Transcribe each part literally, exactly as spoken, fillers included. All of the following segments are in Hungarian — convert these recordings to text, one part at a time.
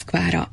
Moszkvára.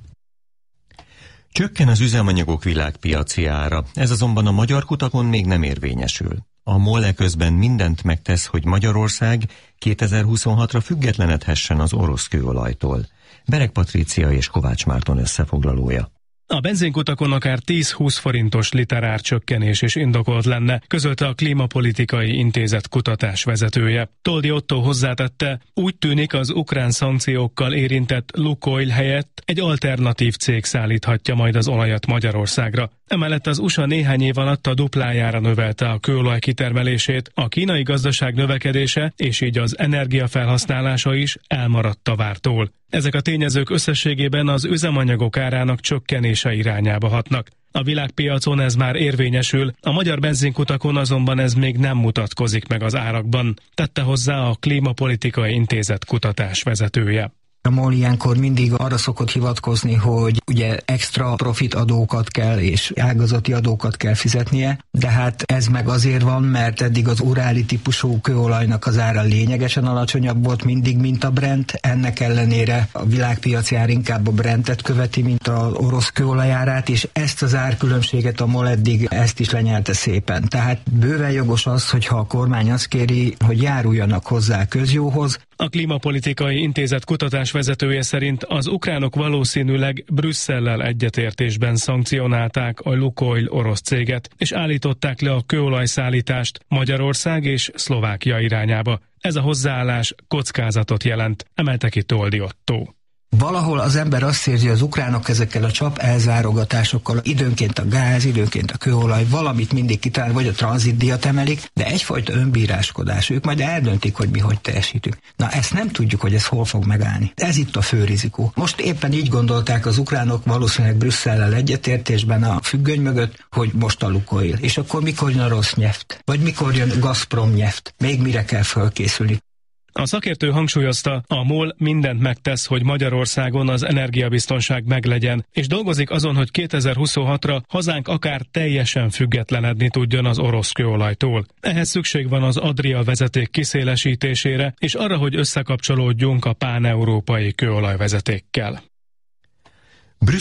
Csökken az üzemanyagok világpiaci ára, ez azonban a magyar kutakon még nem érvényesül. A MOL eközben mindent megtesz, hogy Magyarország kétezer-huszonhatra függetlenedhessen az orosz kőolajtól. Bereg Patrícia és Kovács Márton összefoglalója. A benzinkutakon akár tíz-húsz forintos literár csökkenés is indokolt lenne, közölte a Klímapolitikai Intézet kutatás vezetője. Toldi Ottó hozzátette, úgy tűnik az ukrán szankciókkal érintett Lukoil helyett egy alternatív cég szállíthatja majd az olajat Magyarországra. Emellett az u es á néhány év alatt a duplájára növelte a kőolaj kitermelését, a kínai gazdaság növekedése és így az energiafelhasználása is elmaradt a vártól. Ezek a tényezők összességében az üzemanyagok árának csökkenése irányába hatnak. A világpiacon ez már érvényesül, a magyar benzinkutakon azonban ez még nem mutatkozik meg az árakban, tette hozzá a Klímapolitikai Intézet kutatás vezetője. A MOL ilyenkor mindig arra szokott hivatkozni, hogy ugye extra profit adókat kell és ágazati adókat kell fizetnie, de hát ez meg azért van, mert eddig az uráli típusú kőolajnak az ára lényegesen alacsonyabb volt mindig, mint a Brent. Ennek ellenére a világpiaci ár inkább a Brentet követi, mint az orosz kőolajárát, és ezt az árkülönbséget a MOL eddig ezt is lenyelte szépen. Tehát bőven jogos az, hogyha a kormány azt kéri, hogy járuljanak hozzá közjóhoz. A Klímapolitikai Intézet kutatás vezetője szerint az ukránok valószínűleg Brüsszellel egyetértésben szankcionálták a Lukoil orosz céget, és állították le a kőolajszállítást Magyarország és Szlovákia irányába. Ez a hozzáállás kockázatot jelent, emelte ki Toldi Ottó. Valahol az ember azt érzi, hogy az ukránok ezekkel a csap elzárogatásokkal, időnként a gáz, időnként a kőolaj, valamit mindig kitalál, vagy a tranzitdíjat emelik, de egyfajta önbíráskodás. Ők majd eldöntik, hogy mi hogy teljesítünk. Na ezt nem tudjuk, hogy ez hol fog megállni. Ez itt a fő rizikó. Most éppen így gondolták az ukránok, valószínűleg Brüsszellel egyetértésben a függöny mögött, hogy most a Lukoil. És akkor mikor jön a Rosneft? Vagy mikor jön Gazpromneft? Még mire kell felkészülni? A szakértő hangsúlyozta, a MOL mindent megtesz, hogy Magyarországon az energiabiztonság meglegyen, és dolgozik azon, hogy kétezer-huszonhatra hazánk akár teljesen függetlenedni tudjon az orosz kőolajtól. Ehhez szükség van az Adria vezeték kiszélesítésére, és arra, hogy összekapcsolódjunk a páneurópai kőolajvezetékkel.